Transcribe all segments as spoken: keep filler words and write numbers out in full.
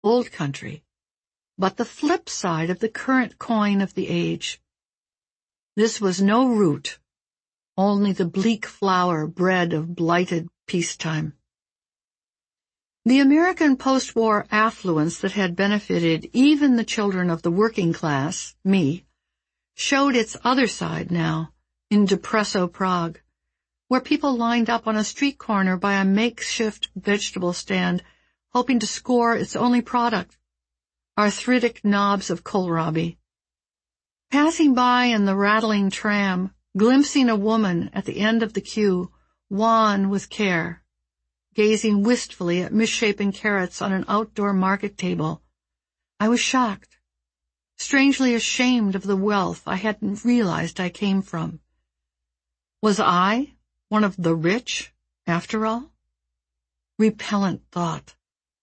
old country, but the flip side of the current coin of the age. This was no root, only the bleak flower bred of blighted peacetime. The American post-war affluence that had benefited even the children of the working class, me, showed its other side now in Depresso Prague, where people lined up on a street corner by a makeshift vegetable stand, hoping to score its only product, arthritic knobs of kohlrabi. Passing by in the rattling tram, glimpsing a woman at the end of the queue, wan with care, gazing wistfully at misshapen carrots on an outdoor market table, I was shocked, strangely ashamed of the wealth I hadn't realized I came from. Was I one of the rich, after all? Repellent thought.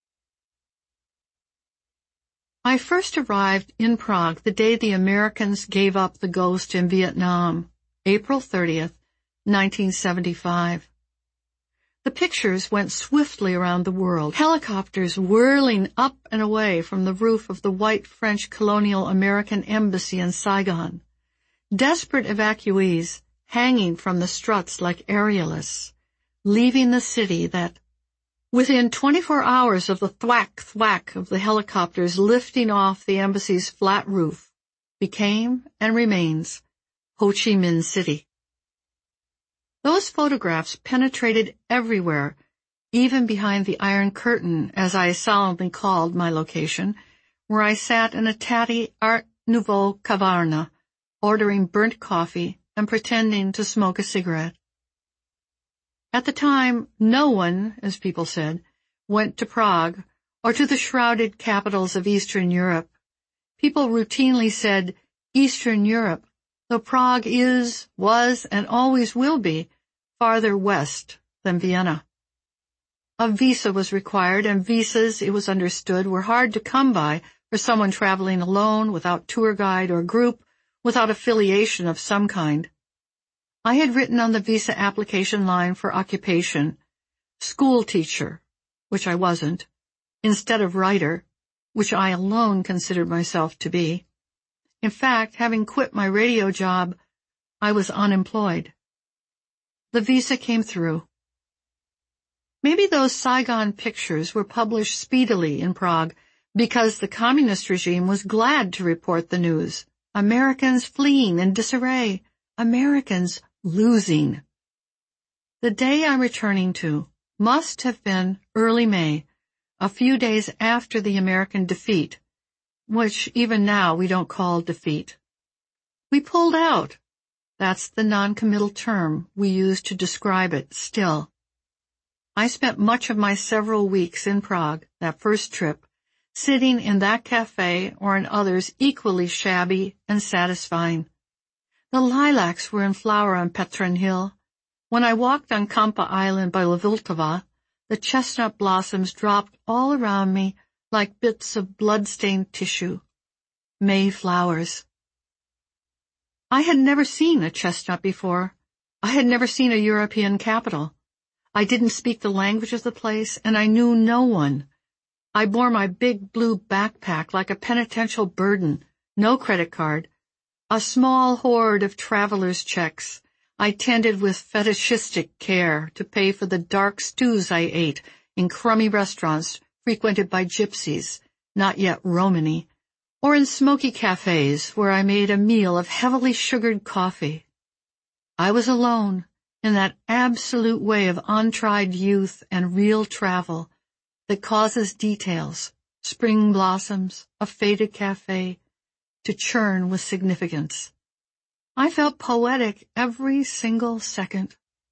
I first arrived in Prague the day the Americans gave up the ghost in Vietnam, April thirtieth, nineteen seventy-five. The pictures went swiftly around the world, helicopters whirling up and away from the roof of the white French colonial American embassy in Saigon, desperate evacuees hanging from the struts like aerialists, leaving the city that, within twenty-four hours of the thwack-thwack of the helicopters lifting off the embassy's flat roof, became and remains Ho Chi Minh City. Those photographs penetrated everywhere, even behind the Iron Curtain, as I solemnly called my location, where I sat in a tatty Art Nouveau caverna, ordering burnt coffee and pretending to smoke a cigarette. At the time, no one, as people said, went to Prague or to the shrouded capitals of Eastern Europe. People routinely said Eastern Europe, though Prague is, was, and always will be farther west than Vienna. A visa was required, and visas, it was understood, were hard to come by for someone traveling alone, without tour guide or group, without affiliation of some kind. I had written on the visa application line for occupation, school teacher, which I wasn't, instead of writer, which I alone considered myself to be. In fact, having quit my radio job, I was unemployed. The visa came through. Maybe those Saigon pictures were published speedily in Prague because the communist regime was glad to report the news. Americans fleeing in disarray. Americans losing. The day I'm returning to must have been early May, a few days after the American defeat, which even now we don't call defeat. We pulled out. That's the non-committal term we use to describe it still. I spent much of my several weeks in Prague, that first trip, sitting in that cafe or in others equally shabby and satisfying. The lilacs were in flower on Petrin Hill. When I walked on Kampa Island by La Vltava, the chestnut blossoms dropped all around me like bits of blood-stained tissue. May flowers. I had never seen a chestnut before. I had never seen a European capital. I didn't speak the language of the place, and I knew no one. I bore my big blue backpack like a penitential burden, no credit card, a small hoard of traveler's checks I tended with fetishistic care to pay for the dark stews I ate in crummy restaurants frequented by gypsies, not yet Romany, or in smoky cafes where I made a meal of heavily sugared coffee. I was alone in that absolute way of untried youth and real travel that causes details, spring blossoms, a faded cafe, to churn with significance. I felt poetic every single second.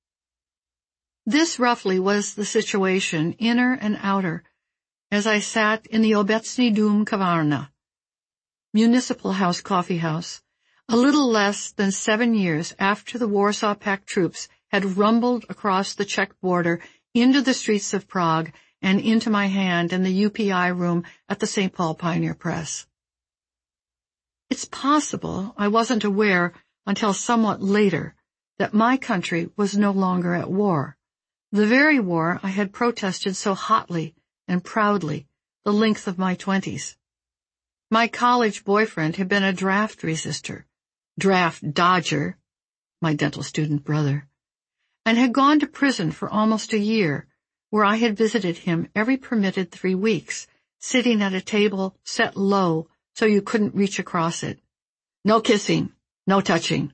This roughly was the situation, inner and outer, as I sat in the Obecny Dum Kavarna, Municipal House Coffee House, a little less than seven years after the Warsaw Pact troops had rumbled across the Czech border into the streets of Prague and into my hand in the U P I room at the Saint Paul Pioneer Press. It's possible I wasn't aware until somewhat later that my country was no longer at war, the very war I had protested so hotly and proudly the length of my twenties. My college boyfriend had been a draft resister, draft dodger, my dental student brother, and had gone to prison for almost a year, where I had visited him every permitted three weeks, sitting at a table set low so you couldn't reach across it. No kissing, no touching.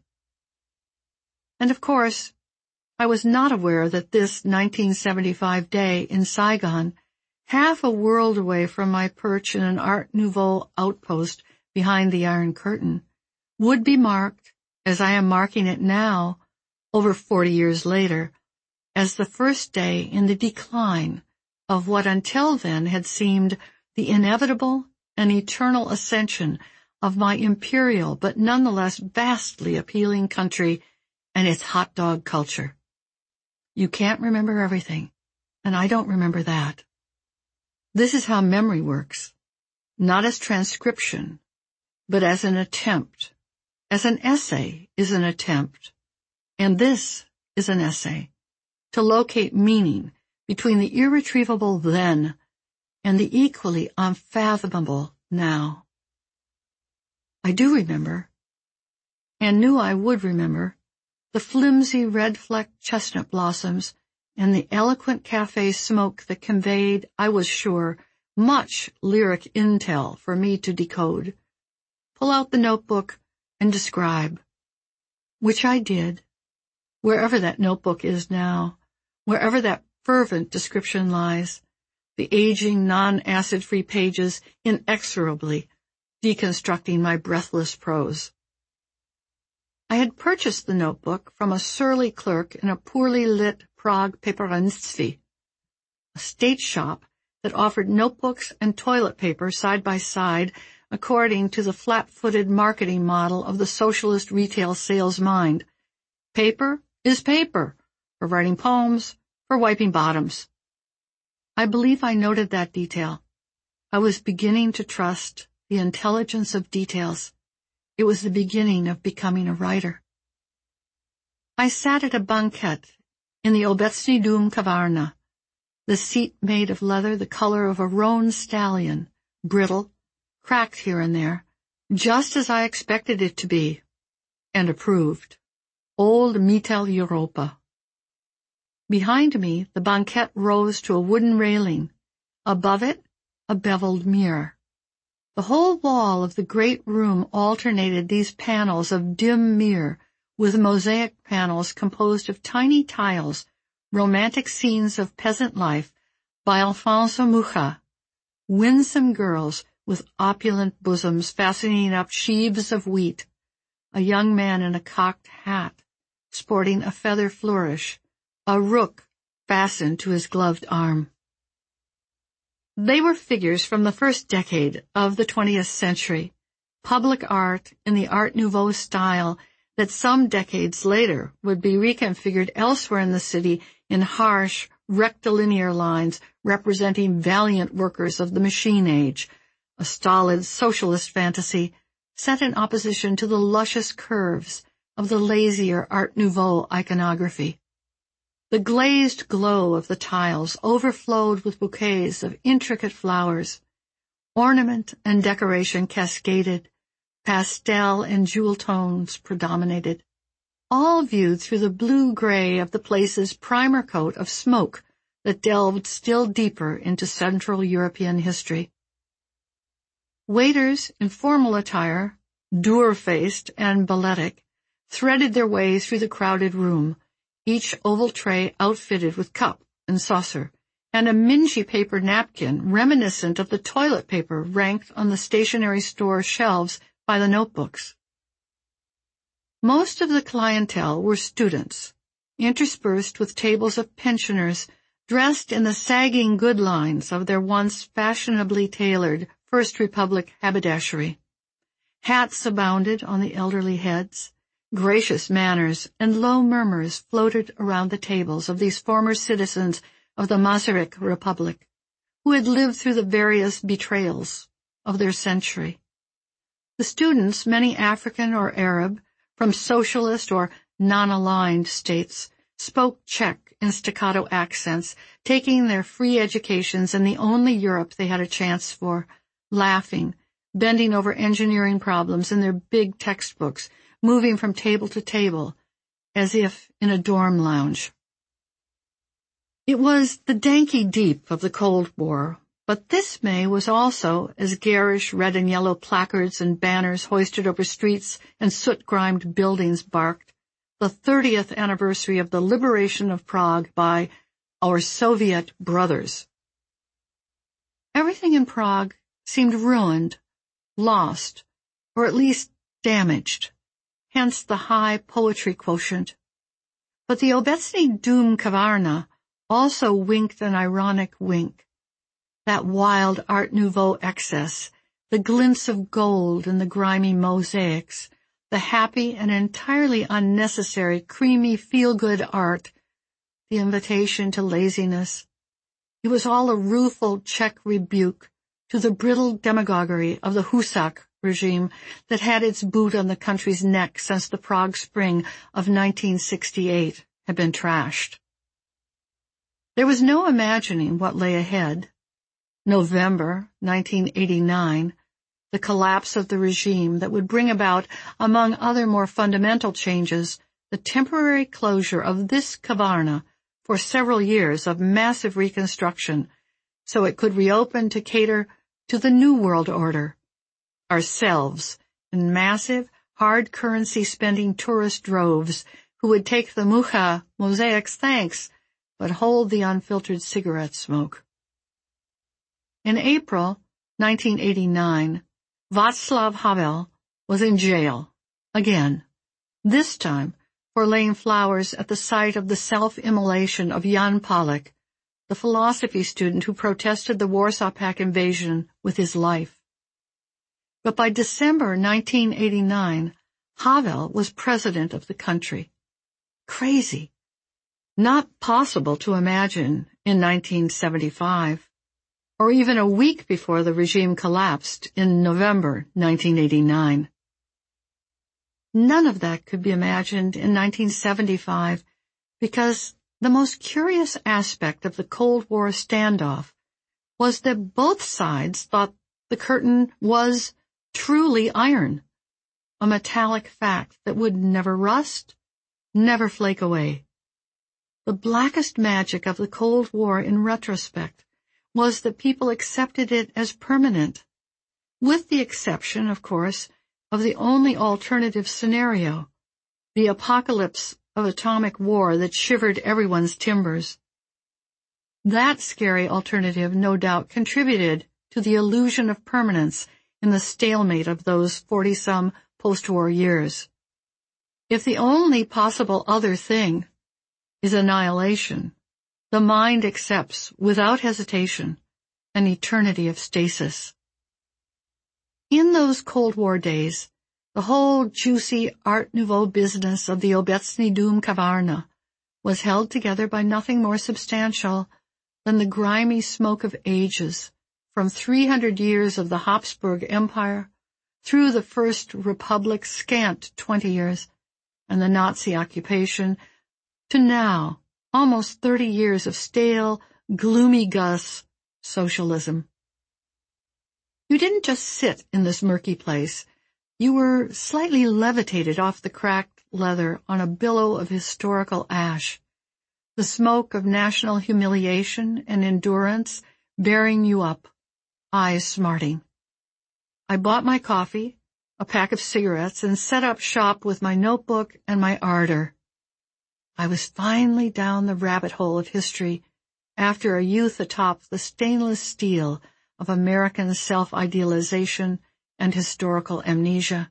And of course, I was not aware that this nineteen seventy-five day in Saigon, half a world away from my perch in an Art Nouveau outpost behind the Iron Curtain, would be marked, as I am marking it now, over forty years later, as the first day in the decline of what until then had seemed the inevitable and eternal ascension of my imperial but nonetheless vastly appealing country and its hot dog culture. You can't remember everything, and I don't remember that. This is how memory works, not as transcription, but as an attempt, as an essay is an attempt, and this is an essay, to locate meaning between the irretrievable then and the equally unfathomable now. I do remember, and knew I would remember, the flimsy red-flecked chestnut blossoms and the eloquent cafe smoke that conveyed, I was sure, much lyric intel for me to decode. Pull out the notebook and describe, which I did, wherever that notebook is now, wherever that fervent description lies, the aging non-acid-free pages inexorably deconstructing my breathless prose. I had purchased the notebook from a surly clerk in a poorly lit Prague paperanství, a state shop that offered notebooks and toilet paper side by side according to the flat-footed marketing model of the socialist retail sales mind. Paper is paper, for writing poems, for wiping bottoms. I believe I noted that detail. I was beginning to trust the intelligence of details. It was the beginning of becoming a writer. I sat at a banquet in the Obecny Dum Kavarna, the seat made of leather the color of a roan stallion, brittle, cracked here and there, just as I expected it to be, and approved. Old Mittel Europa. Behind me, the banquette rose to a wooden railing. Above it, a beveled mirror. The whole wall of the great room alternated these panels of dim mirror with mosaic panels composed of tiny tiles, romantic scenes of peasant life by Alfonso Mucha, winsome girls with opulent bosoms fastening up sheaves of wheat, a young man in a cocked hat, sporting a feather flourish, a rook fastened to his gloved arm. They were figures from the first decade of the twentieth century, public art in the Art Nouveau style that some decades later would be reconfigured elsewhere in the city in harsh, rectilinear lines representing valiant workers of the machine age, a stolid socialist fantasy set in opposition to the luscious curves of the lazier Art Nouveau iconography. The glazed glow of the tiles overflowed with bouquets of intricate flowers. Ornament and decoration cascaded. Pastel and jewel tones predominated, all viewed through the blue-gray of the place's primer coat of smoke that delved still deeper into Central European history. Waiters in formal attire, dour-faced and balletic, threaded their way through the crowded room, each oval tray outfitted with cup and saucer, and a mingy paper napkin reminiscent of the toilet paper ranked on the stationery store shelves by the notebooks. Most of the clientele were students, interspersed with tables of pensioners dressed in the sagging good lines of their once fashionably tailored First Republic haberdashery. Hats abounded on the elderly heads. Gracious manners and low murmurs floated around the tables of these former citizens of the Masaryk Republic, who had lived through the various betrayals of their century. The students, many African or Arab, from socialist or non-aligned states, spoke Czech in staccato accents, taking their free educations in the only Europe they had a chance for, laughing, bending over engineering problems in their big textbooks, moving from table to table, as if in a dorm lounge. It was the danky deep of the Cold War, but this May was also, as garish red and yellow placards and banners hoisted over streets and soot-grimed buildings barked, the thirtieth anniversary of the liberation of Prague by our Soviet brothers. Everything in Prague seemed ruined, lost, or at least damaged, hence the high poetry quotient. But the Obecny Dům Kavárna also winked an ironic wink. That wild Art Nouveau excess, the glints of gold in the grimy mosaics, the happy and entirely unnecessary creamy feel-good art, the invitation to laziness. It was all a rueful Czech rebuke to the brittle demagoguery of the Husak regime that had its boot on the country's neck since the Prague Spring of nineteen sixty-eight had been trashed. There was no imagining what lay ahead. November nineteen eighty-nine, the collapse of the regime that would bring about, among other more fundamental changes, the temporary closure of this Kavárna for several years of massive reconstruction, so it could reopen to cater to the New World Order, ourselves, in massive, hard currency spending tourist droves who would take the Mucha mosaics thanks, but hold the unfiltered cigarette smoke. In April nineteen eighty-nine, Václav Havel was in jail, again, this time for laying flowers at the site of the self-immolation of Jan Palach, the philosophy student who protested the Warsaw Pact invasion with his life. But by December nineteen eighty-nine, Havel was president of the country. Crazy. Not possible to imagine in nineteen seventy-five. Or even a week before the regime collapsed in November nineteen eighty-nine. None of that could be imagined in nineteen seventy-five because the most curious aspect of the Cold War standoff was that both sides thought the curtain was truly iron, a metallic fact that would never rust, never flake away. The blackest magic of the Cold War in retrospect was that people accepted it as permanent, with the exception, of course, of the only alternative scenario, the apocalypse of atomic war that shivered everyone's timbers. That scary alternative no doubt contributed to the illusion of permanence in the stalemate of those forty-some post-war years. If the only possible other thing is annihilation, the mind accepts, without hesitation, an eternity of stasis. In those Cold War days, the whole juicy Art Nouveau business of the Obecny Dům Kavárna was held together by nothing more substantial than the grimy smoke of ages, from three hundred years of the Habsburg Empire through the First Republic's scant twenty years and the Nazi occupation, to now, almost thirty years of stale, gloomy Gus socialism. You didn't just sit in this murky place. You were slightly levitated off the cracked leather on a billow of historical ash, the smoke of national humiliation and endurance bearing you up, eyes smarting. I bought my coffee, a pack of cigarettes, and set up shop with my notebook and my ardor. I was finally down the rabbit hole of history after a youth atop the stainless steel of American self-idealization and historical amnesia.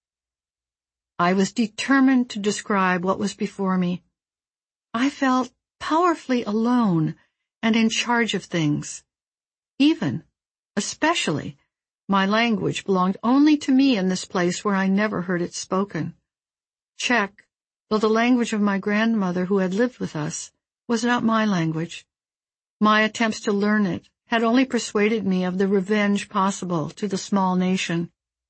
I was determined to describe what was before me. I felt powerfully alone and in charge of things. Even, especially, my language belonged only to me in this place where I never heard it spoken. Czech, though the language of my grandmother who had lived with us, was not my language. My attempts to learn it had only persuaded me of the revenge possible to the small nation.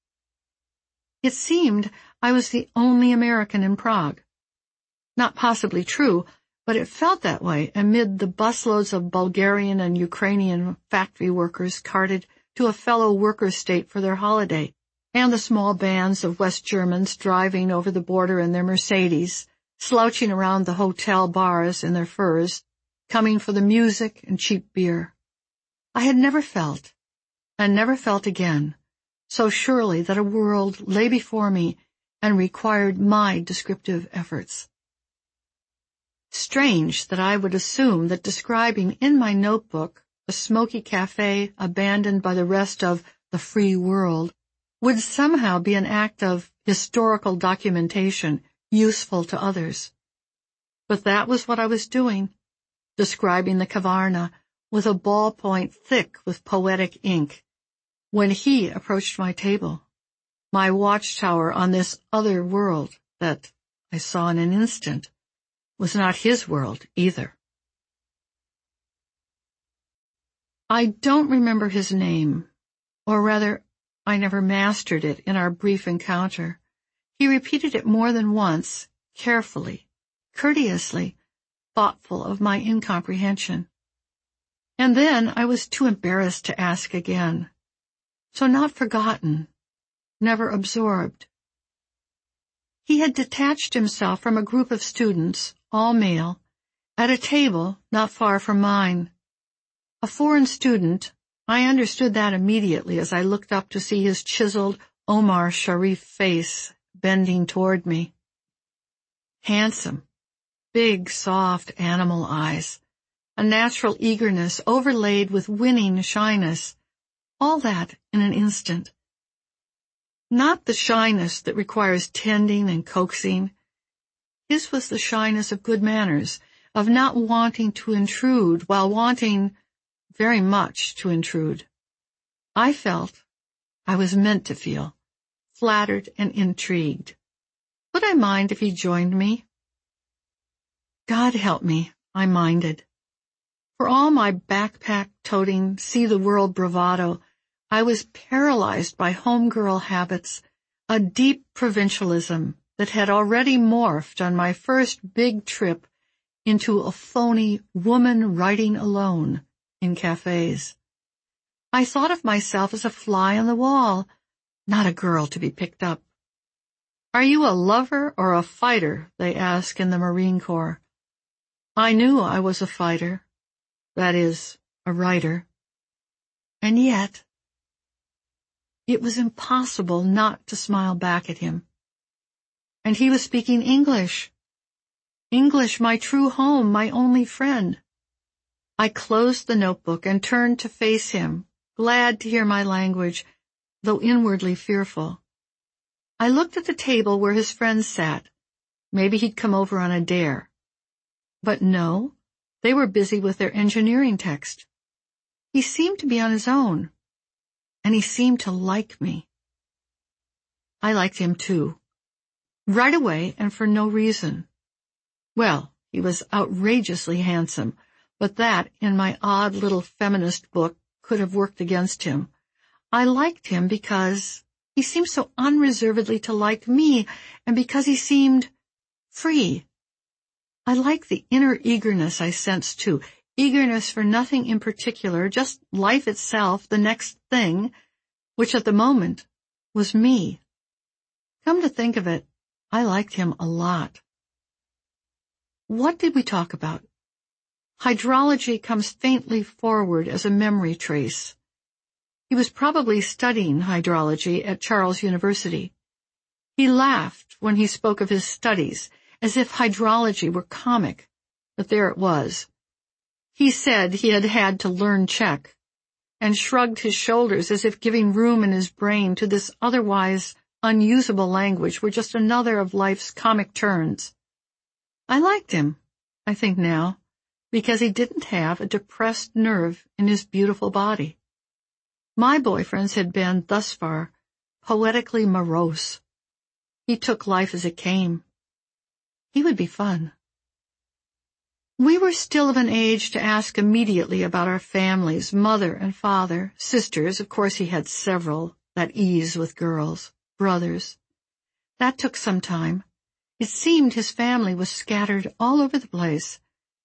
It seemed I was the only American in Prague. Not possibly true, but it felt that way amid the busloads of Bulgarian and Ukrainian factory workers carted to a fellow worker state for their holiday, and the small bands of West Germans driving over the border in their Mercedes, slouching around the hotel bars in their furs, coming for the music and cheap beer. I had never felt, and never felt again, so surely that a world lay before me and required my descriptive efforts. Strange that I would assume that describing in my notebook a smoky cafe abandoned by the rest of the free world would somehow be an act of historical documentation useful to others. But that was what I was doing, describing the Kavarna with a ballpoint thick with poetic ink, when he approached my table, my watchtower on this other world that, I saw in an instant, was not his world either. I don't remember his name, or rather, I never mastered it in our brief encounter. He repeated it more than once, carefully, courteously, thoughtful of my incomprehension. And then I was too embarrassed to ask again. So not forgotten, never absorbed. He had detached himself from a group of students, all male, at a table not far from mine. A foreign student, I understood that immediately as I looked up to see his chiseled Omar Sharif face bending toward me. Handsome, big, soft animal eyes, a natural eagerness overlaid with winning shyness, all that in an instant. Not the shyness that requires tending and coaxing. His was the shyness of good manners, of not wanting to intrude while wanting very much to intrude. I felt, I was meant to feel, flattered and intrigued. Would I mind if he joined me? God help me, I minded. For all my backpack-toting, see-the-world bravado, I was paralyzed by homegirl habits, a deep provincialism that had already morphed on my first big trip into a phony woman writing alone in cafes. I thought of myself as a fly on the wall, not a girl to be picked up. Are you a lover or a fighter? They ask in the Marine Corps. I knew I was a fighter, that is, a writer. And yet, it was impossible not to smile back at him. And he was speaking English. English, my true home, my only friend. I closed the notebook and turned to face him, glad to hear my language, though inwardly fearful. I looked at the table where his friends sat. Maybe he'd come over on a dare. But no, they were busy with their engineering text. He seemed to be on his own, and he seemed to like me. I liked him too, right away and for no reason. Well, he was outrageously handsome, but that, in my odd little feminist book, could have worked against him. I liked him because he seemed so unreservedly to like me, and because he seemed free. I liked the inner eagerness I sensed too, eagerness for nothing in particular, just life itself, the next thing, which at the moment was me. Come to think of it, I liked him a lot. What did we talk about? Hydrology comes faintly forward as a memory trace. He was probably studying hydrology at Charles University. He laughed when he spoke of his studies, as if hydrology were comic, but there it was. He said he had had to learn Czech, and shrugged his shoulders as if giving room in his brain to this otherwise unusable language were just another of life's comic turns. I liked him, I think now, because he didn't have a depressed nerve in his beautiful body. My boyfriends had been, thus far, poetically morose. He took life as it came. He would be fun. We were still of an age to ask immediately about our families, mother and father, sisters, of course he had several, that ease with girls, brothers. That took some time. It seemed his family was scattered all over the place,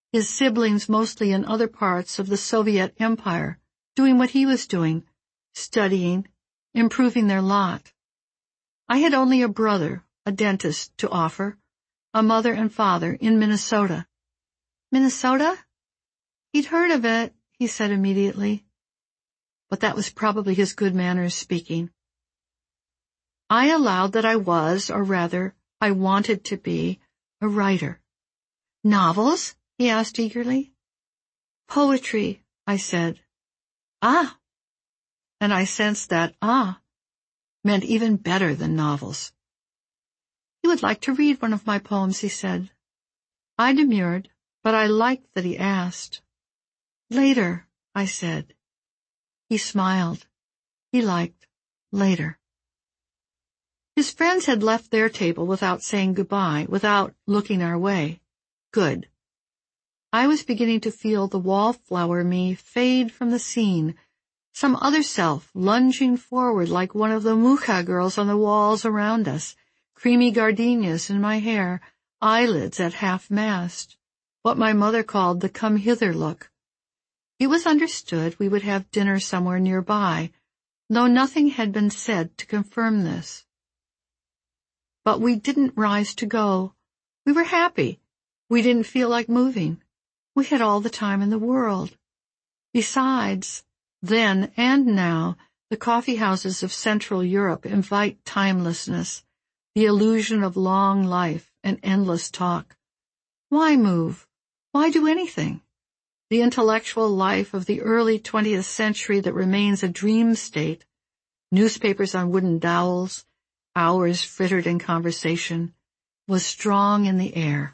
his siblings mostly in other parts of the Soviet Empire, doing what he was doing, studying, improving their lot. I had only a brother, a dentist, to offer, a mother and father in Minnesota. Minnesota? He'd heard of it, he said immediately. But that was probably his good manners speaking. I allowed that I was, or rather, I wanted to be, a writer. Novels? He asked eagerly. Poetry, I said. Ah! And I sensed that ah meant even better than novels. He would like to read one of my poems, he said. I demurred, but I liked that he asked. Later, I said. He smiled. He liked later. His friends had left their table without saying goodbye, without looking our way. Good. I was beginning to feel the wallflower me fade from the scene, some other self lunging forward like one of the Mucha girls on the walls around us, creamy gardenias in my hair, eyelids at half-mast, what my mother called the come-hither look. It was understood we would have dinner somewhere nearby, though nothing had been said to confirm this. But we didn't rise to go. We were happy. We didn't feel like moving. We had all the time in the world. Besides, then and now, the coffee houses of Central Europe invite timelessness, the illusion of long life and endless talk. Why move? Why do anything? The intellectual life of the early twentieth century that remains a dream state, newspapers on wooden dowels, hours frittered in conversation, was strong in the air.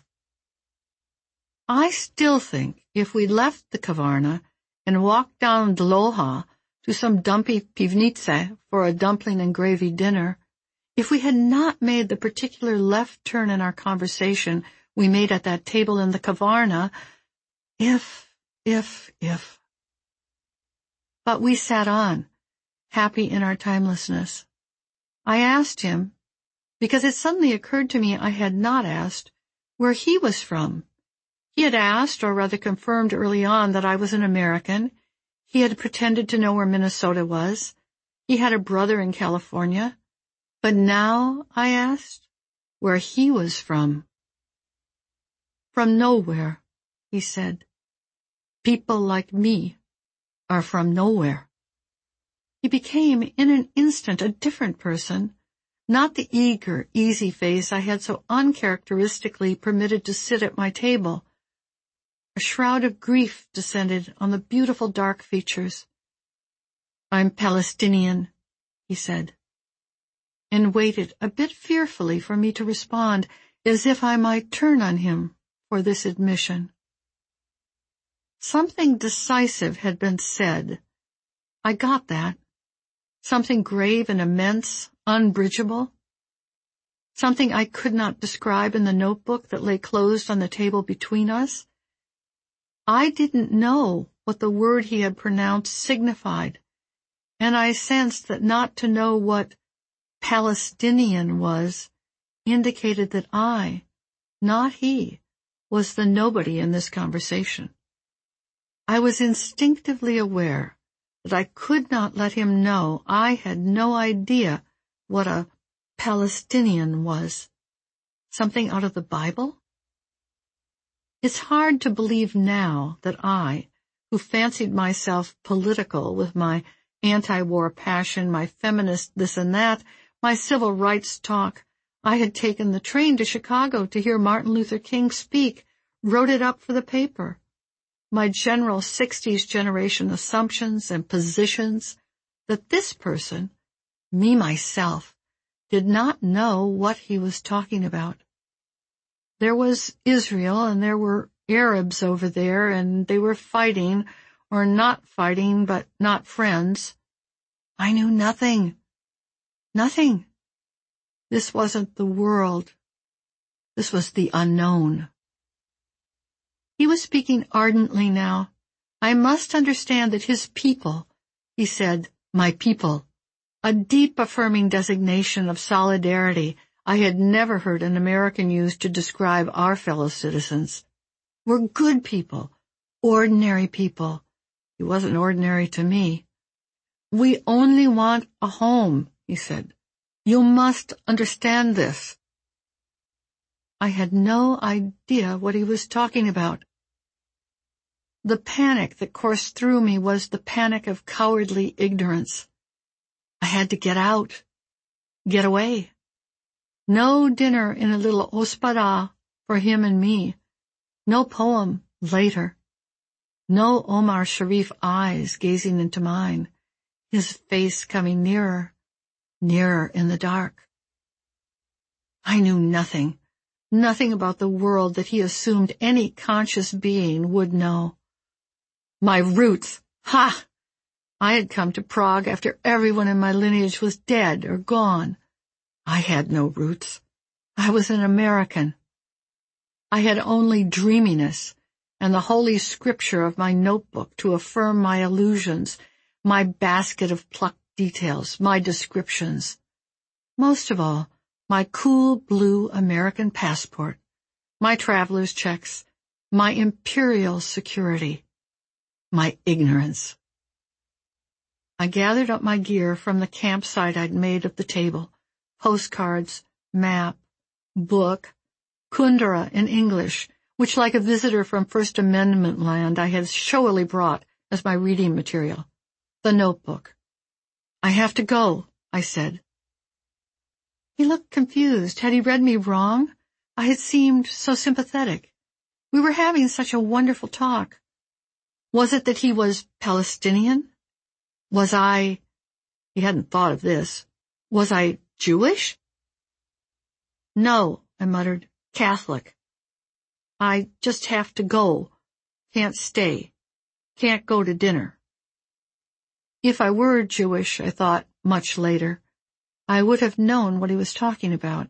I still think if we left the Kavarna and walked down Dloha to some dumpy pivnitze for a dumpling and gravy dinner, if we had not made the particular left turn in our conversation we made at that table in the Kavarna, if, if, if. But we sat on, happy in our timelessness. I asked him, because it suddenly occurred to me I had not asked, where he was from. He had asked, or rather confirmed early on, that I was an American. He had pretended to know where Minnesota was. He had a brother in California. But now, I asked, where he was from. From nowhere, he said. People like me are from nowhere. He became, in an instant, a different person, not the eager, easy face I had so uncharacteristically permitted to sit at my table. A shroud of grief descended on the beautiful dark features. I'm Palestinian, he said, and waited a bit fearfully for me to respond, as if I might turn on him for this admission. Something decisive had been said. I got that. Something grave and immense, unbridgeable. Something I could not describe in the notebook that lay closed on the table between us. I didn't know what the word he had pronounced signified, and I sensed that not to know what Palestinian was indicated that I, not he, was the nobody in this conversation. I was instinctively aware that I could not let him know I had no idea what a Palestinian was. Something out of the Bible? It's hard to believe now that I, who fancied myself political with my anti-war passion, my feminist this and that, my civil rights talk, I had taken the train to Chicago to hear Martin Luther King speak, wrote it up for the paper. My general sixties generation assumptions and positions, that this person, me myself, did not know what he was talking about. There was Israel, and there were Arabs over there, and they were fighting, or not fighting, but not friends. I knew nothing. Nothing. This wasn't the world. This was the unknown. He was speaking ardently now. I must understand that his people, he said, my people, a deep affirming designation of solidarity I had never heard an American use to describe our fellow citizens. We're good people, ordinary people. He wasn't ordinary to me. We only want a home, he said. You must understand this. I had no idea what he was talking about. The panic that coursed through me was the panic of cowardly ignorance. I had to get out, get away. No dinner in a little hospoda for him and me. No poem later. No Omar Sharif eyes gazing into mine, his face coming nearer, nearer in the dark. I knew nothing, nothing about the world that he assumed any conscious being would know. My roots! Ha! I had come to Prague after everyone in my lineage was dead or gone. I had no roots. I was an American. I had only dreaminess and the holy scripture of my notebook to affirm my illusions, my basket of plucked details, my descriptions. Most of all, my cool blue American passport, my traveler's checks, my imperial security, my ignorance. I gathered up my gear from the campsite I'd made of the table, postcards, map, book, Kundera in English, which, like a visitor from First Amendment land, I had showily brought as my reading material, the notebook. I have to go, I said. He looked confused. Had he read me wrong? I had seemed so sympathetic. We were having such a wonderful talk. Was it that he was Palestinian? Was I, he hadn't thought of this, was I Jewish? No, I muttered, Catholic. I just have to go. Can't stay. Can't go to dinner. If I were Jewish, I thought, much later, I would have known what he was talking about.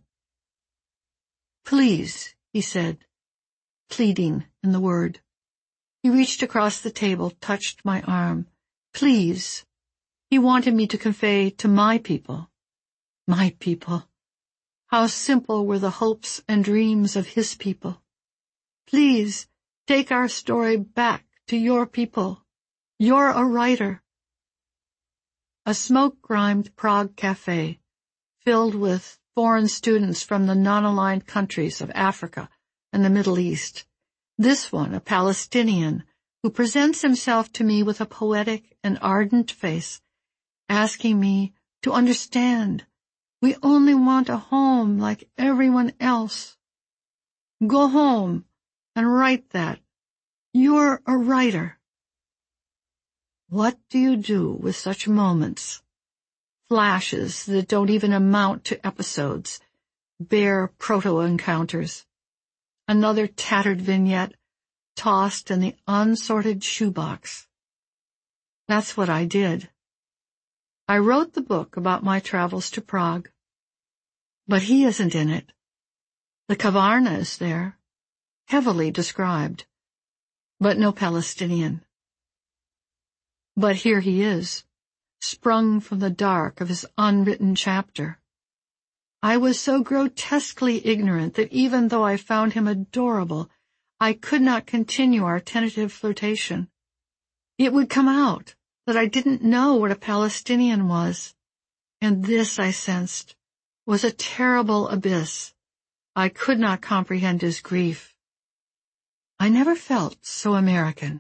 Please, he said, pleading in the word. He reached across the table, touched my arm. Please. He wanted me to convey to my people. My people. How simple were the hopes and dreams of his people. Please, take our story back to your people. You're a writer. A smoke-grimed Prague cafe, filled with foreign students from the non-aligned countries of Africa and the Middle East. This one, a Palestinian, who presents himself to me with a poetic and ardent face, asking me to understand. We only want a home like everyone else. Go home and write that. You're a writer. What do you do with such moments? Flashes that don't even amount to episodes, bare proto-encounters. Another tattered vignette tossed in the unsorted shoebox. That's what I did. I wrote the book about my travels to Prague. But he isn't in it. The Kavarna is there, heavily described, but no Palestinian. But here he is, sprung from the dark of his unwritten chapter. I was so grotesquely ignorant that even though I found him adorable, I could not continue our tentative flirtation. It would come out that I didn't know what a Palestinian was, and this, I sensed, was a terrible abyss. I could not comprehend his grief. I never felt so American.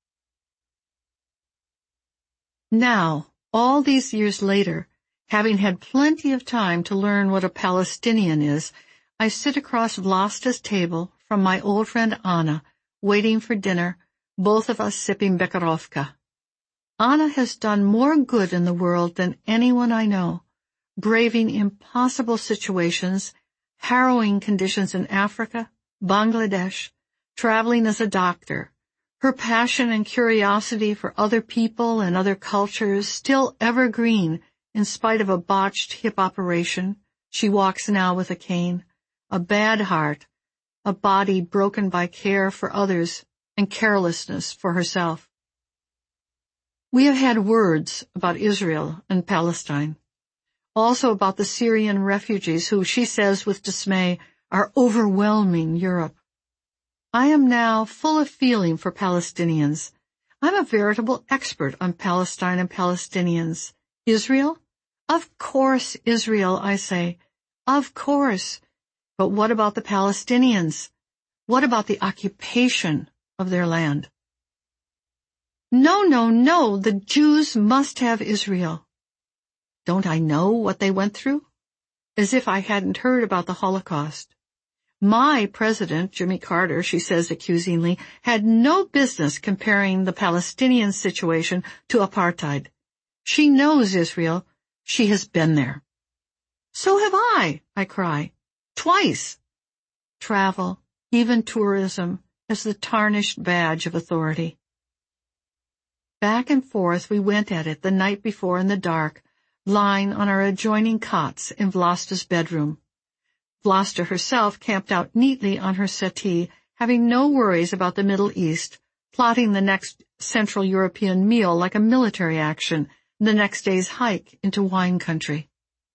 Now, all these years later, having had plenty of time to learn what a Palestinian is, I sit across Vlasta's table from my old friend Anna, waiting for dinner, both of us sipping Bekarovka. Anna has done more good in the world than anyone I know, braving impossible situations, harrowing conditions in Africa, Bangladesh, traveling as a doctor. Her passion and curiosity for other people and other cultures still evergreen in spite of a botched hip operation. She walks now with a cane, a bad heart, a body broken by care for others and carelessness for herself. We have had words about Israel and Palestine, also about the Syrian refugees who, she says with dismay, are overwhelming Europe. I am now full of feeling for Palestinians. I'm a veritable expert on Palestine and Palestinians. Israel? Of course, Israel, I say. Of course. But what about the Palestinians? What about the occupation of their land? No, no, no, the Jews must have Israel. Don't I know what they went through? As if I hadn't heard about the Holocaust. My president, Jimmy Carter, she says accusingly, had no business comparing the Palestinian situation to apartheid. She knows Israel. She has been there. So have I, I cry. Twice. Travel, even tourism, as the tarnished badge of authority. Back and forth we went at it the night before in the dark, lying on our adjoining cots in Vlasta's bedroom. Vlasta herself camped out neatly on her settee, having no worries about the Middle East, plotting the next Central European meal like a military action, the next day's hike into wine country.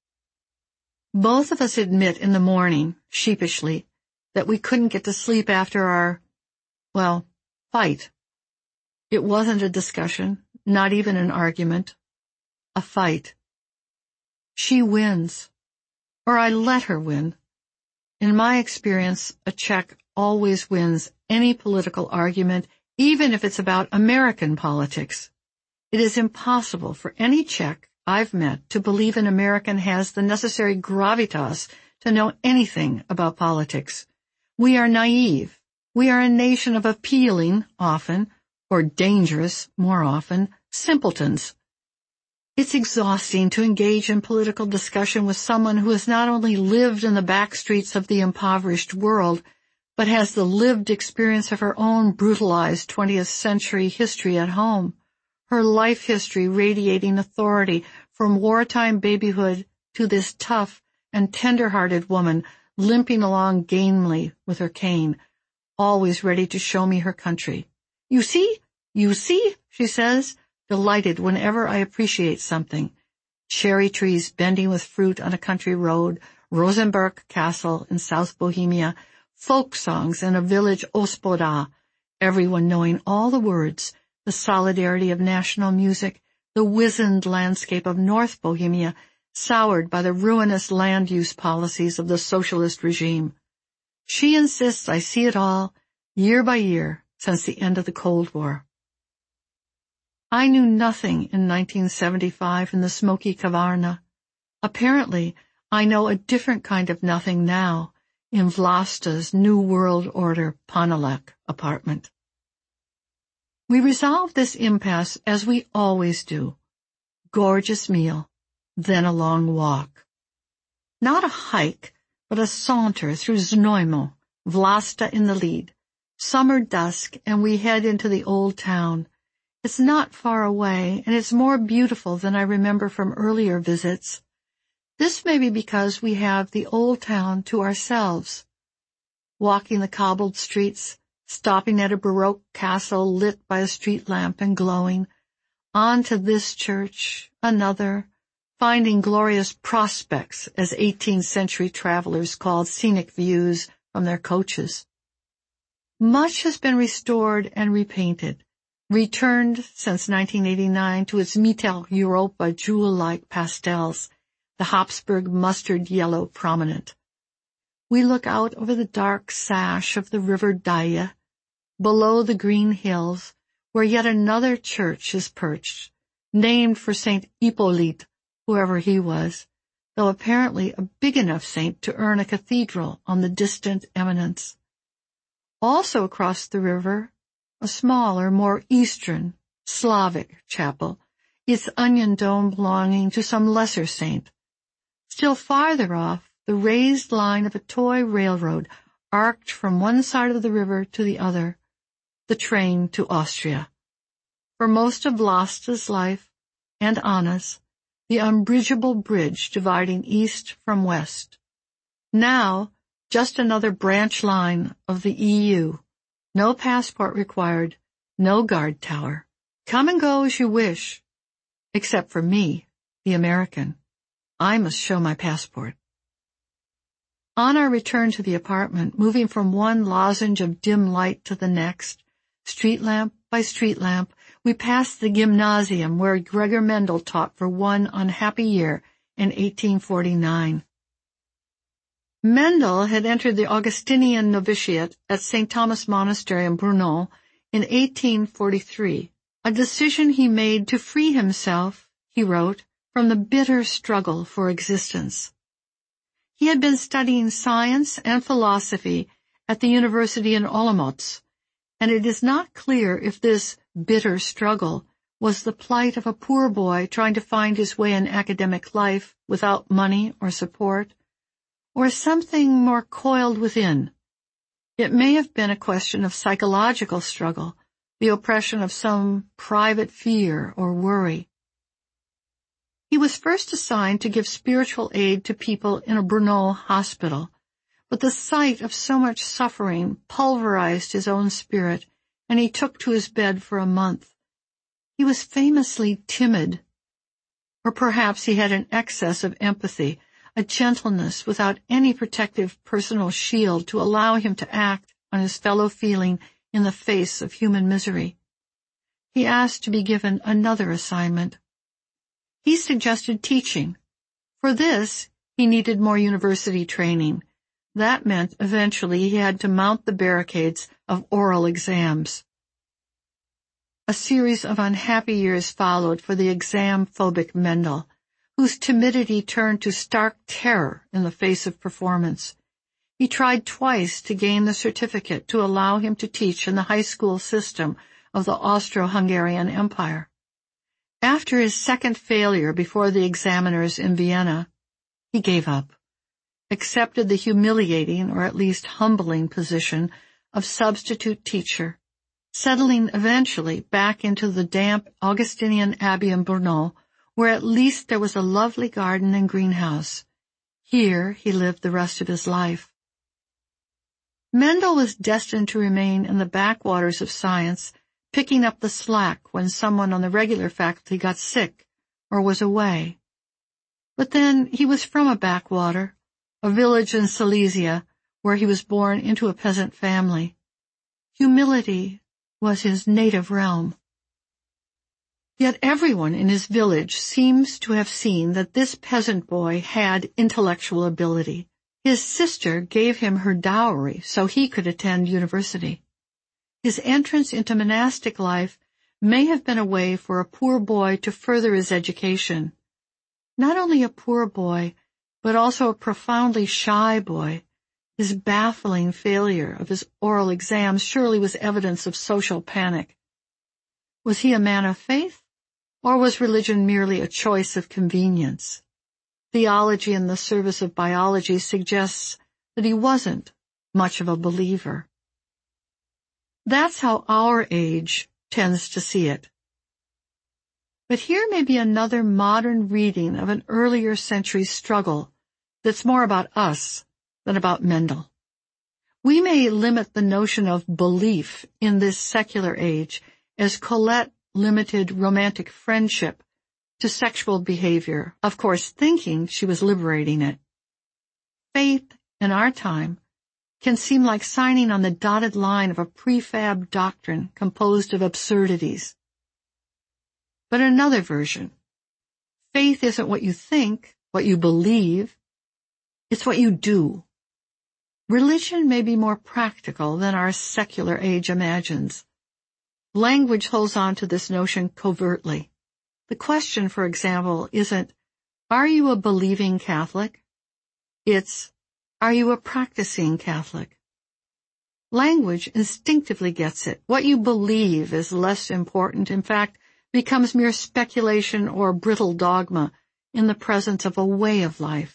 Both of us admit in the morning, sheepishly, that we couldn't get to sleep after our, well, fight. It wasn't a discussion, not even an argument. A fight. She wins. Or I let her win. In my experience, a Czech always wins any political argument, even if it's about American politics. It is impossible for any Czech I've met to believe an American has the necessary gravitas to know anything about politics. We are naive. We are a nation of appealing, often, or dangerous, more often, simpletons. It's exhausting to engage in political discussion with someone who has not only lived in the back streets of the impoverished world, but has the lived experience of her own brutalized twentieth century history at home, her life history radiating authority from wartime babyhood to this tough and tender-hearted woman limping along gamely with her cane, always ready to show me her country. You see, you see, she says, delighted whenever I appreciate something. Cherry trees bending with fruit on a country road, Rosenberg Castle in South Bohemia, folk songs in a village Ospoda, everyone knowing all the words, the solidarity of national music, the wizened landscape of North Bohemia, soured by the ruinous land use policies of the socialist regime. She insists I see it all, year by year, since the end of the Cold War. I knew nothing in nineteen seventy-five in the smoky Kavarna. Apparently, I know a different kind of nothing now in Vlasta's New World Order Panelec apartment. We resolved this impasse as we always do. Gorgeous meal, then a long walk. Not a hike, but a saunter through Znojmo, Vlasta in the lead. Summer dusk, and we head into the old town. It's not far away, and it's more beautiful than I remember from earlier visits. This may be because we have the old town to ourselves. Walking the cobbled streets, stopping at a Baroque castle lit by a street lamp and glowing, on to this church, another, finding glorious prospects, as eighteenth century travelers called scenic views from their coaches. Much has been restored and repainted, returned since nineteen eighty-nine to its Mitteleuropa jewel-like pastels, the Habsburg mustard yellow prominent. We look out over the dark sash of the river Daye, below the green hills, where yet another church is perched, named for Saint Hippolyte, whoever he was, though apparently a big enough saint to earn a cathedral on the distant eminence. Also across the river, a smaller, more Eastern, Slavic chapel, its onion dome belonging to some lesser saint. Still farther off, the raised line of a toy railroad arced from one side of the river to the other, the train to Austria. For most of Vlasta's life, and Anna's, the unbridgeable bridge dividing east from west. Now, just another branch line of the E U. No passport required, no guard tower. Come and go as you wish. Except for me, the American. I must show my passport. On our return to the apartment, moving from one lozenge of dim light to the next, street lamp by street lamp, we passed the gymnasium where Gregor Mendel taught for one unhappy year in eighteen forty-nine. Mendel had entered the Augustinian novitiate at Saint Thomas Monastery in Brno in eighteen forty-three, a decision he made to free himself, he wrote, from the bitter struggle for existence. He had been studying science and philosophy at the university in Olomouc, and it is not clear if this bitter struggle was the plight of a poor boy trying to find his way in academic life without money or support, or something more coiled within. It may have been a question of psychological struggle, the oppression of some private fear or worry. He was first assigned to give spiritual aid to people in a Brno hospital, but the sight of so much suffering pulverized his own spirit, and he took to his bed for a month. He was famously timid, or perhaps he had an excess of empathy, a gentleness without any protective personal shield to allow him to act on his fellow feeling in the face of human misery. He asked to be given another assignment. He suggested teaching. For this, he needed more university training. That meant eventually he had to mount the barricades of oral exams. A series of unhappy years followed for the exam-phobic Mendel, whose timidity turned to stark terror in the face of performance. He tried twice to gain the certificate to allow him to teach in the high school system of the Austro-Hungarian Empire. After his second failure before the examiners in Vienna, he gave up, accepted the humiliating or at least humbling position of substitute teacher, settling eventually back into the damp Augustinian Abbey in Brno, where at least there was a lovely garden and greenhouse. Here he lived the rest of his life. Mendel was destined to remain in the backwaters of science, picking up the slack when someone on the regular faculty got sick or was away. But then he was from a backwater, a village in Silesia, where he was born into a peasant family. Humility was his native realm. Yet everyone in his village seems to have seen that this peasant boy had intellectual ability. His sister gave him her dowry so he could attend university. His entrance into monastic life may have been a way for a poor boy to further his education. Not only a poor boy, but also a profoundly shy boy. His baffling failure of his oral exams surely was evidence of social panic. Was he a man of faith, or was religion merely a choice of convenience? Theology in the service of biology suggests that he wasn't much of a believer. That's how our age tends to see it. But here may be another modern reading of an earlier century struggle that's more about us than about Mendel. We may limit the notion of belief in this secular age as Colette limited romantic friendship to sexual behavior, of course thinking she was liberating it. Faith in our time can seem like signing on the dotted line of a prefab doctrine composed of absurdities. But another version, faith isn't what you think, what you believe, it's what you do. Religion may be more practical than our secular age imagines. Language holds on to this notion covertly. The question, for example, isn't, are you a believing Catholic? It's, are you a practicing Catholic? Language instinctively gets it. What you believe is less important, in fact, becomes mere speculation or brittle dogma in the presence of a way of life.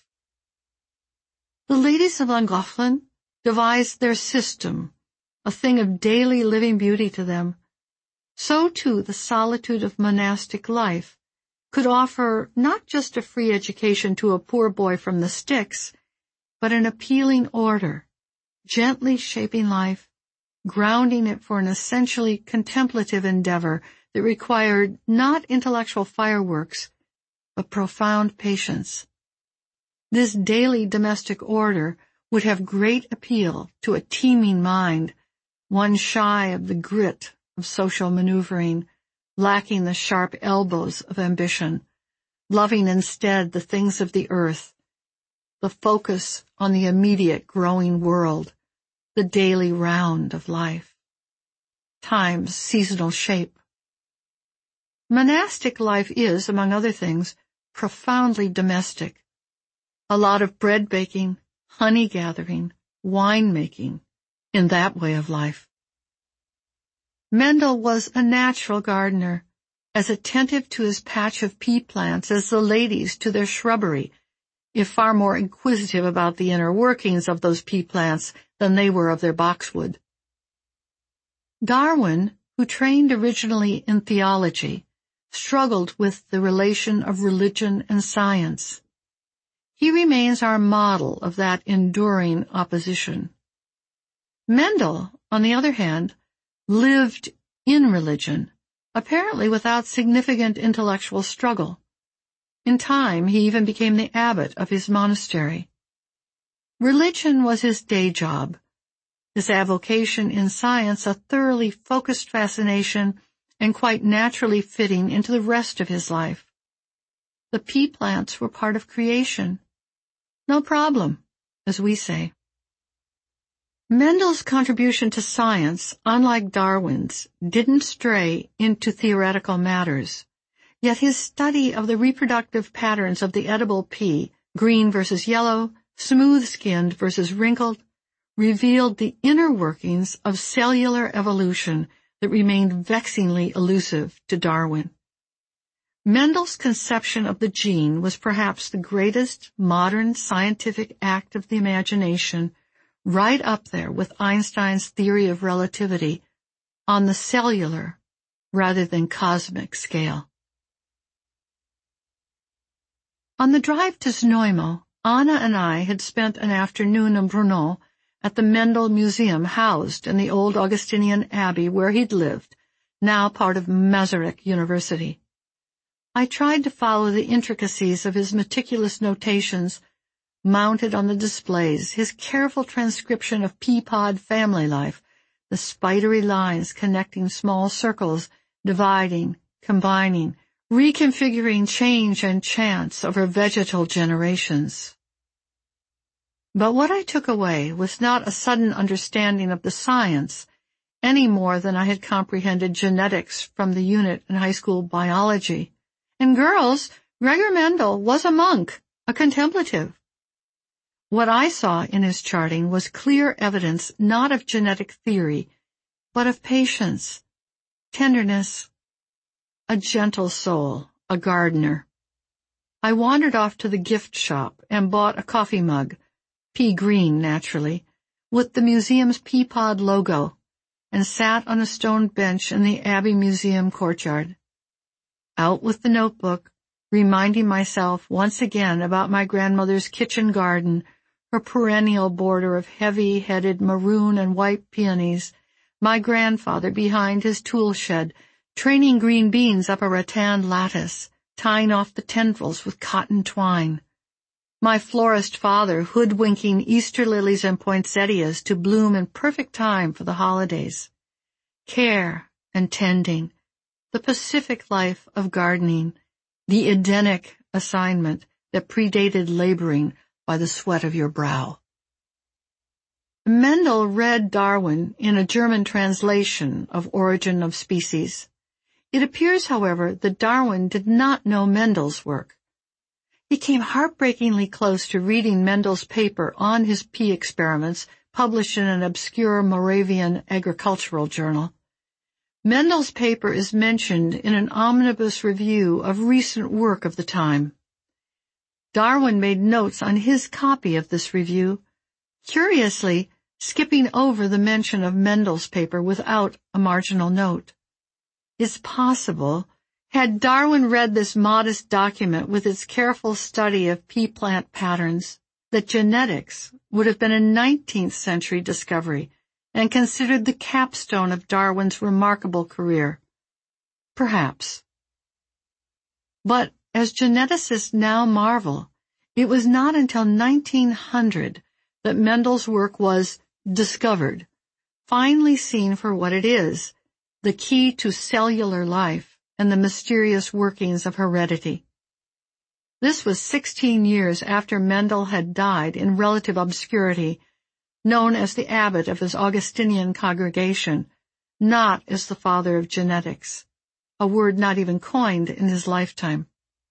The ladies of Llangollen devised their system, a thing of daily living beauty to them. So too the solitude of monastic life could offer not just a free education to a poor boy from the sticks, but an appealing order, gently shaping life, grounding it for an essentially contemplative endeavor that required not intellectual fireworks, but profound patience. This daily domestic order would have great appeal to a teeming mind, one shy of the grit of social maneuvering, lacking the sharp elbows of ambition, loving instead the things of the earth, the focus on the immediate growing world, the daily round of life. Time's seasonal shape. Monastic life is, among other things, profoundly domestic. A lot of bread baking, honey gathering, wine making, in that way of life. Mendel was a natural gardener, as attentive to his patch of pea plants as the ladies to their shrubbery, if far more inquisitive about the inner workings of those pea plants than they were of their boxwood. Darwin, who trained originally in theology, struggled with the relation of religion and science. He remains our model of that enduring opposition. Mendel, on the other hand, lived in religion, apparently without significant intellectual struggle. In time, he even became the abbot of his monastery. Religion was his day job, his avocation in science a thoroughly focused fascination and quite naturally fitting into the rest of his life. The pea plants were part of creation. No problem, as we say. Mendel's contribution to science, unlike Darwin's, didn't stray into theoretical matters, yet his study of the reproductive patterns of the edible pea, green versus yellow, smooth-skinned versus wrinkled, revealed the inner workings of cellular evolution that remained vexingly elusive to Darwin. Mendel's conception of the gene was perhaps the greatest modern scientific act of the imagination, right up there with Einstein's theory of relativity on the cellular rather than cosmic scale. On the drive to Znojmo, Anna and I had spent an afternoon in Brno at the Mendel Museum housed in the old Augustinian abbey where he'd lived, now part of Masaryk University. I tried to follow the intricacies of his meticulous notations mounted on the displays, his careful transcription of pea-pod family life, the spidery lines connecting small circles, dividing, combining, reconfiguring change and chance over vegetal generations. But what I took away was not a sudden understanding of the science, any more than I had comprehended genetics from the unit in high school biology. And girls, Gregor Mendel was a monk, a contemplative. What I saw in his charting was clear evidence not of genetic theory, but of patience, tenderness, a gentle soul, a gardener. I wandered off to the gift shop and bought a coffee mug, pea green naturally, with the museum's pea pod logo, and sat on a stone bench in the Abbey Museum courtyard. Out with the notebook, reminding myself once again about my grandmother's kitchen garden, her perennial border of heavy-headed maroon and white peonies, my grandfather behind his tool shed, training green beans up a rattan lattice, tying off the tendrils with cotton twine, my florist father hoodwinking Easter lilies and poinsettias to bloom in perfect time for the holidays. Care and tending, the Pacific life of gardening, the Edenic assignment that predated laboring by the sweat of your brow. Mendel read Darwin in a German translation of Origin of Species. It appears, however, that Darwin did not know Mendel's work. He came heartbreakingly close to reading Mendel's paper on his pea experiments published in an obscure Moravian agricultural journal. Mendel's paper is mentioned in an omnibus review of recent work of the time. Darwin made notes on his copy of this review, curiously skipping over the mention of Mendel's paper without a marginal note. It's possible, had Darwin read this modest document with its careful study of pea plant patterns, that genetics would have been a nineteenth century discovery and considered the capstone of Darwin's remarkable career. Perhaps. But as geneticists now marvel, it was not until nineteen hundred that Mendel's work was discovered, finally seen for what it is, the key to cellular life and the mysterious workings of heredity. This was sixteen years after Mendel had died in relative obscurity, known as the abbot of his Augustinian congregation, not as the father of genetics, a word not even coined in his lifetime.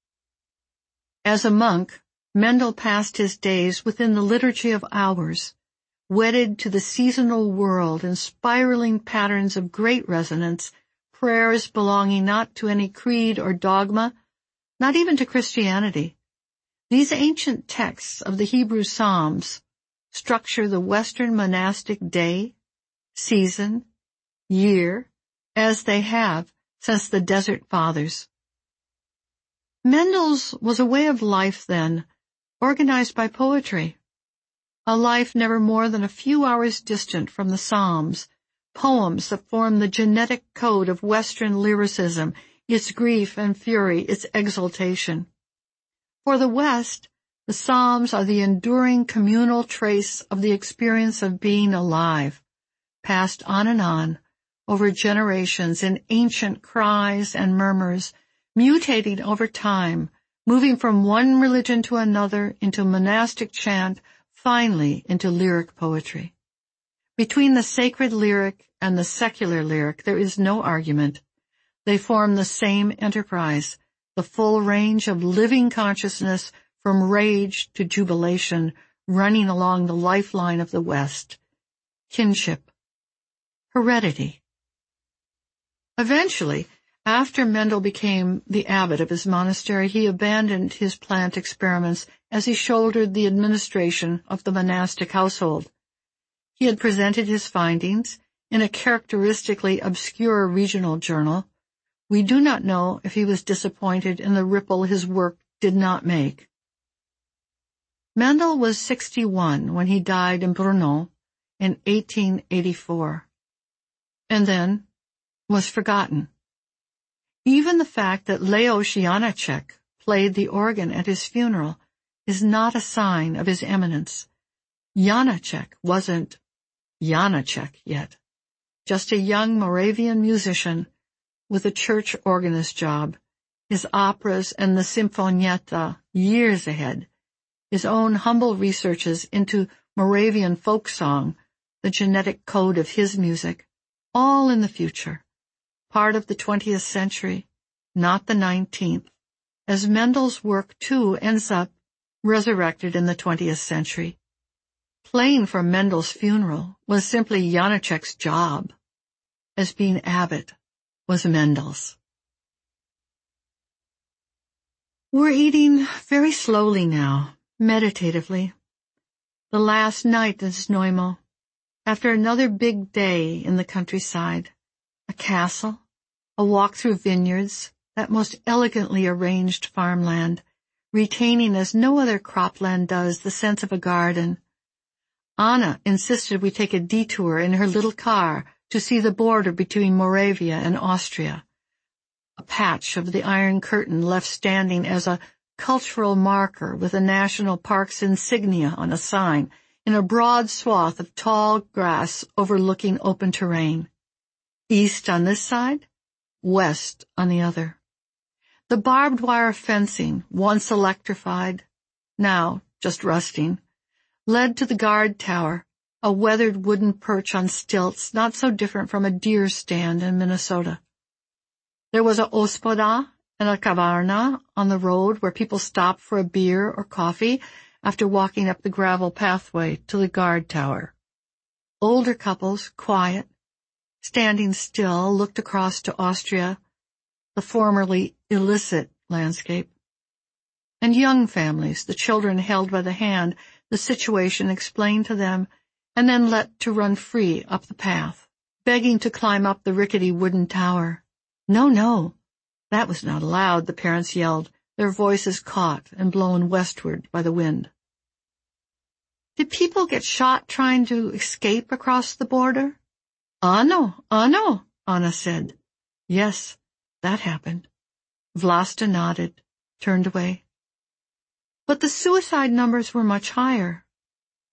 As a monk, Mendel passed his days within the liturgy of hours, wedded to the seasonal world in spiraling patterns of great resonance, prayers belonging not to any creed or dogma, not even to Christianity. These ancient texts of the Hebrew Psalms structure the Western monastic day, season, year, as they have since the Desert Fathers. Mendel's was a way of life, then, organized by poetry, a life never more than a few hours distant from the Psalms, poems that form the genetic code of Western lyricism, its grief and fury, its exaltation. For the West, the Psalms are the enduring communal trace of the experience of being alive, passed on and on over generations in ancient cries and murmurs, mutating over time, moving from one religion to another into monastic chant, finally into lyric poetry. Between the sacred lyric and the secular lyric there is no argument. They form the same enterprise, the full range of living consciousness from rage to jubilation, running along the lifeline of the West. Kinship. Heredity. Eventually, after Mendel became the abbot of his monastery, he abandoned his plant experiments as he shouldered the administration of the monastic household. He had presented his findings in a characteristically obscure regional journal. We do not know if he was disappointed in the ripple his work did not make. Mendel was sixty-one when he died in Brno in eighteen eighty-four, and then was forgotten. Even the fact that Leos Janáček played the organ at his funeral is not a sign of his eminence. Janáček wasn't Janáček yet, just a young Moravian musician with a church organist job, his operas and the Sinfonietta years ahead, his own humble researches into Moravian folk song, the genetic code of his music, all in the future, part of the twentieth century, not the nineteenth, as Mendel's work too ends up resurrected in the twentieth century. Playing for Mendel's funeral was simply Janáček's job, as being abbot was Mendel's. We're eating very slowly now, meditatively. The last night in Znojmo, after another big day in the countryside, a castle, a walk through vineyards, that most elegantly arranged farmland, retaining as no other cropland does the sense of a garden. Anna insisted we take a detour in her little car to see the border between Moravia and Austria, a patch of the Iron Curtain left standing as a cultural marker with a national park's insignia on a sign in a broad swath of tall grass overlooking open terrain. East on this side, west on the other. The barbed wire fencing, once electrified, now just rusting, led to the guard tower, a weathered wooden perch on stilts not so different from a deer stand in Minnesota. There was a hospoda and a kavarna on the road where people stopped for a beer or coffee after walking up the gravel pathway to the guard tower. Older couples, quiet, standing still, looked across to Austria, the formerly illicit landscape. And young families, the children held by the hand, the situation explained to them, and then let to run free up the path, begging to climb up the rickety wooden tower. No, no, that was not allowed, the parents yelled, their voices caught and blown westward by the wind. Did people get shot trying to escape across the border? Ah, no, ah, no, Anna said. Yes, that happened. Vlasta nodded, turned away. But the suicide numbers were much higher.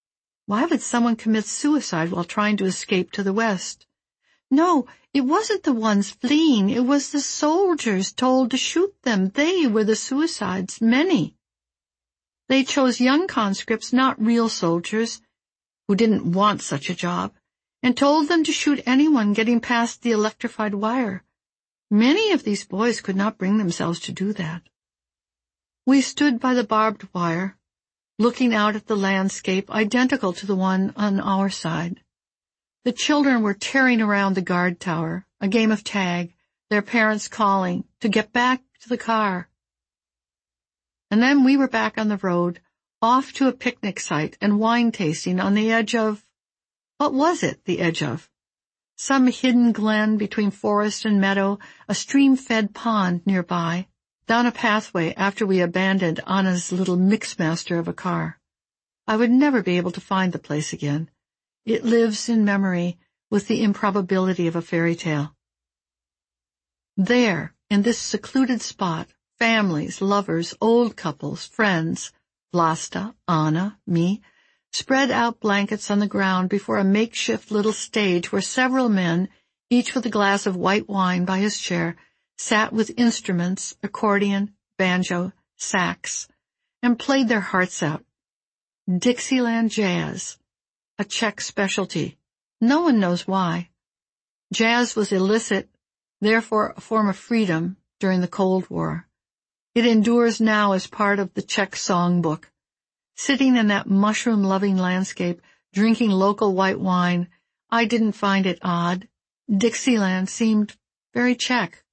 Why would someone commit suicide while trying to escape to the west? No, it wasn't the ones fleeing. It was the soldiers told to shoot them. They were the suicides, many. They chose young conscripts, not real soldiers, who didn't want such a job, and told them to shoot anyone getting past the electrified wire. Many of these boys could not bring themselves to do that. We stood by the barbed wire, looking out at the landscape identical to the one on our side. The children were tearing around the guard tower, a game of tag, their parents calling to get back to the car. And then we were back on the road, off to a picnic site and wine tasting on the edge of... What was it, the edge of? Some hidden glen between forest and meadow, a stream-fed pond nearby, down a pathway after we abandoned Anna's little mixmaster of a car. I would never be able to find the place again. It lives in memory with the improbability of a fairy tale. There, in this secluded spot, families, lovers, old couples, friends, Vlasta, Anna, me, spread out blankets on the ground before a makeshift little stage where several men, each with a glass of white wine by his chair, sat with instruments, accordion, banjo, sax, and played their hearts out. Dixieland jazz, a Czech specialty. No one knows why. Jazz was illicit, therefore a form of freedom during the Cold War. It endures now as part of the Czech songbook. Sitting in that mushroom-loving landscape, drinking local white wine, I didn't find it odd. Dixieland seemed very Czech.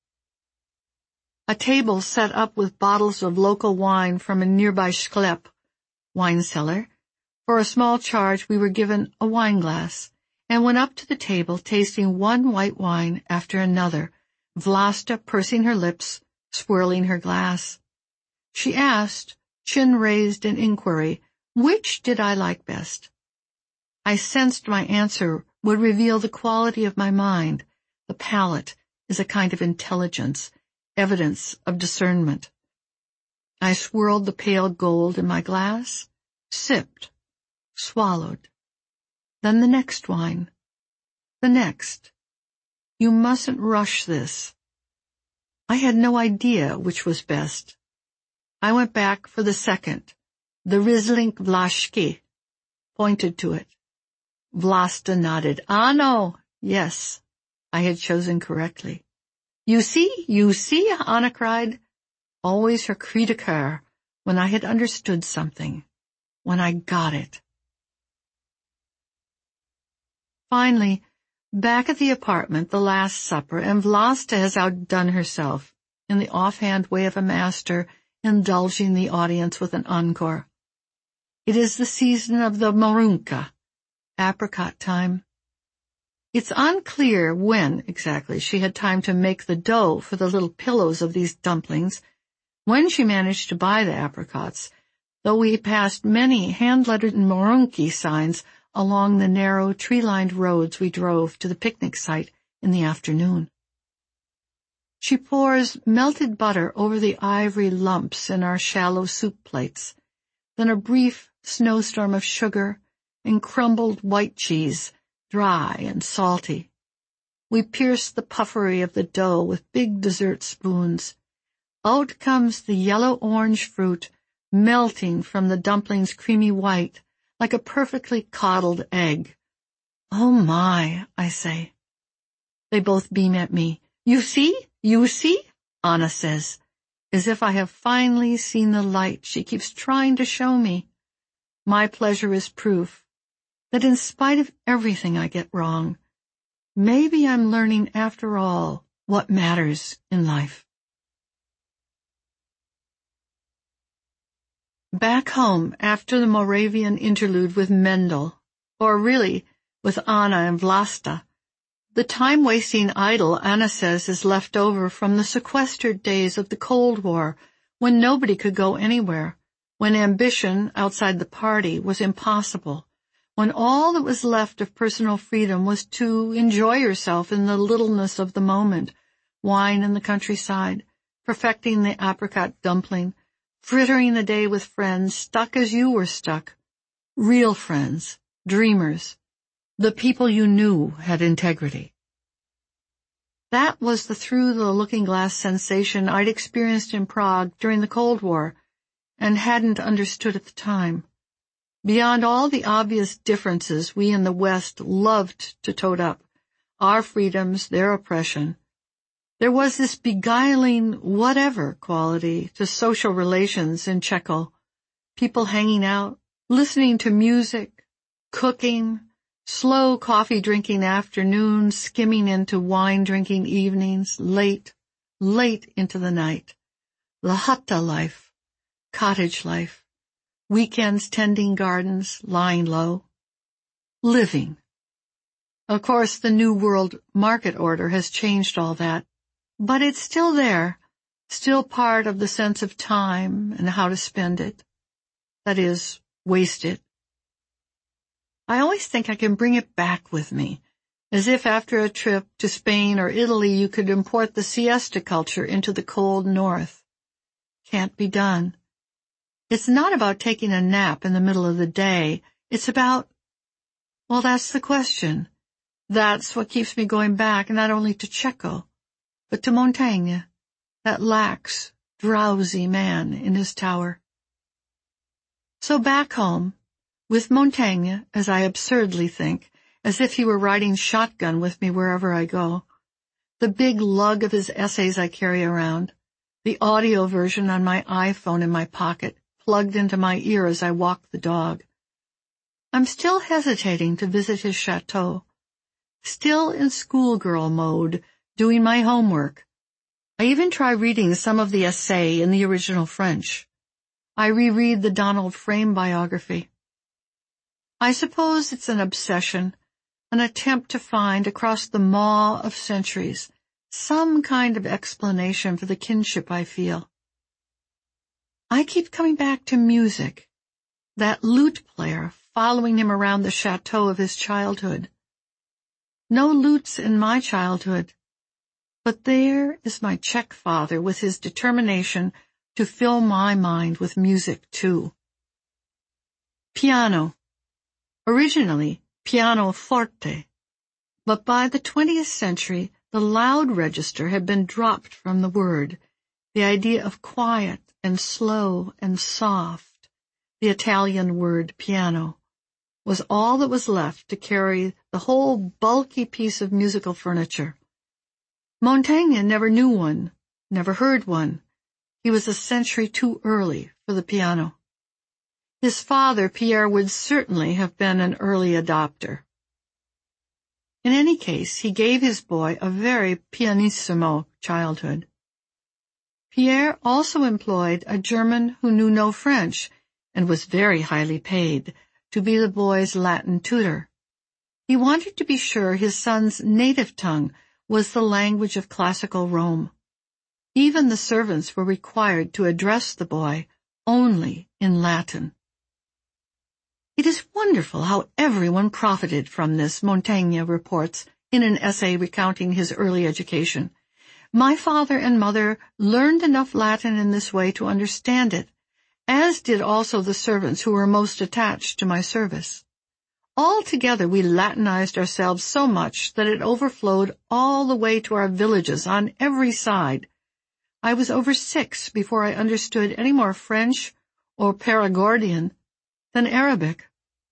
A table set up with bottles of local wine from a nearby Sklep, wine cellar. For a small charge, we were given a wine glass, and went up to the table tasting one white wine after another, Vlasta pursing her lips, swirling her glass. She asked, chin raised in inquiry, which did I like best? I sensed my answer would reveal the quality of my mind. The palate is a kind of intelligence, evidence of discernment. I swirled the pale gold in my glass, sipped, swallowed. Then the next wine. The next. You mustn't rush this. I had no idea which was best. I went back for the second, the Riesling Vlašský, pointed to it. Vlasta nodded. Ah, no, yes, I had chosen correctly. You see, you see, Anna cried. Always her cri de coeur, when I had understood something, when I got it. Finally, back at the apartment, the Last Supper, and Vlasta has outdone herself, in the offhand way of a master, indulging the audience with an encore. It is the season of the Marunka, apricot time. It's unclear when exactly she had time to make the dough for the little pillows of these dumplings, when she managed to buy the apricots, though we passed many hand-lettered Marunki signs along the narrow, tree-lined roads we drove to the picnic site in the afternoon. She pours melted butter over the ivory lumps in our shallow soup plates, then a brief snowstorm of sugar and crumbled white cheese, dry and salty. We pierce the puffery of the dough with big dessert spoons. Out comes the yellow-orange fruit, melting from the dumpling's creamy white, like a perfectly coddled egg. Oh my, I say. They both beam at me. You see? You see? Anna says, as if I have finally seen the light she keeps trying to show me. My pleasure is proof that in spite of everything I get wrong, maybe I'm learning after all what matters in life. Back home after the Moravian interlude with Mendel, or really with Anna and Vlasta, the time-wasting idol Anna says is left over from the sequestered days of the Cold War, when nobody could go anywhere, when ambition outside the party was impossible, when all that was left of personal freedom was to enjoy yourself in the littleness of the moment, wine in the countryside, perfecting the apricot dumpling, frittering the day with friends stuck as you were stuck, real friends, dreamers, the people you knew had integrity. That was the through-the-looking-glass sensation I'd experienced in Prague during the Cold War and hadn't understood at the time. Beyond all the obvious differences we in the West loved to tote up, our freedoms, their oppression, there was this beguiling whatever quality to social relations in Czechoslovakia, people hanging out, listening to music, cooking, slow coffee-drinking afternoons, skimming into wine-drinking evenings, late, late into the night. The chata life, cottage life, weekends tending gardens, lying low. Living. Of course, the New World market order has changed all that, but it's still there, still part of the sense of time and how to spend it. That is, waste it. I always think I can bring it back with me, as if after a trip to Spain or Italy you could import the siesta culture into the cold north. Can't be done. It's not about taking a nap in the middle of the day. It's about, well, that's the question. That's what keeps me going back, not only to Checo, but to Montaigne, that lax, drowsy man in his tower. So back home, with Montaigne, as I absurdly think, as if he were riding shotgun with me wherever I go, the big lug of his essays I carry around, the audio version on my iPhone in my pocket, plugged into my ear as I walk the dog. I'm still hesitating to visit his chateau, still in schoolgirl mode, doing my homework. I even try reading some of the essay in the original French. I reread the Donald Frame biography. I suppose it's an obsession, an attempt to find, across the maw of centuries, some kind of explanation for the kinship I feel. I keep coming back to music, that lute player following him around the chateau of his childhood. No lutes in my childhood, but there is my Czech father with his determination to fill my mind with music too. Piano. Originally, pianoforte, but by the twentieth century, the loud register had been dropped from the word. The idea of quiet and slow and soft, the Italian word piano, was all that was left to carry the whole bulky piece of musical furniture. Montaigne never knew one, never heard one. He was a century too early for the piano. His father, Pierre, would certainly have been an early adopter. In any case, he gave his boy a very pianissimo childhood. Pierre also employed a German who knew no French and was very highly paid to be the boy's Latin tutor. He wanted to be sure his son's native tongue was the language of classical Rome. Even the servants were required to address the boy only in Latin. It is wonderful how everyone profited from this, Montaigne reports in an essay recounting his early education. My father and mother learned enough Latin in this way to understand it, as did also the servants who were most attached to my service. Altogether we Latinized ourselves so much that it overflowed all the way to our villages on every side. I was over six before I understood any more French or Perigordian than Arabic.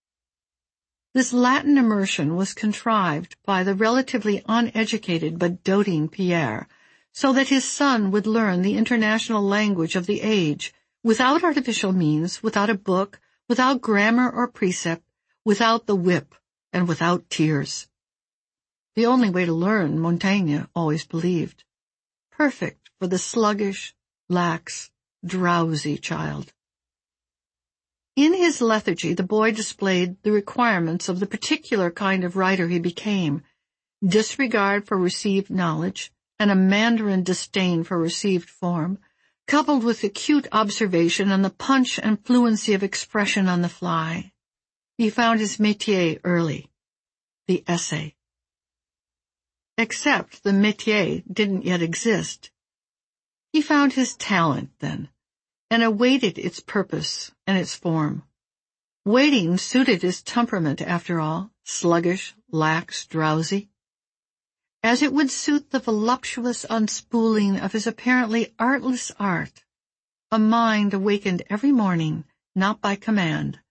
This Latin immersion was contrived by the relatively uneducated but doting Pierre, so that his son would learn the international language of the age, without artificial means, without a book, without grammar or precept, without the whip, and without tears. The only way to learn, Montaigne always believed. Perfect for the sluggish, lax, drowsy child. In his lethargy, the boy displayed the requirements of the particular kind of writer he became: disregard for received knowledge and a Mandarin disdain for received form, coupled with acute observation and the punch and fluency of expression on the fly. He found his métier early, the essay. Except the métier didn't yet exist. He found his talent then, and awaited its purpose and its form. Waiting suited his temperament, after all, sluggish, lax, drowsy. As it would suit the voluptuous unspooling of his apparently artless art, a mind awakened every morning, not by command,